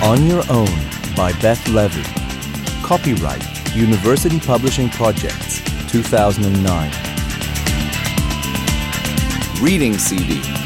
On Your Own by Beth Levy. Copyright University Publishing Projects, 2009. Reading CD.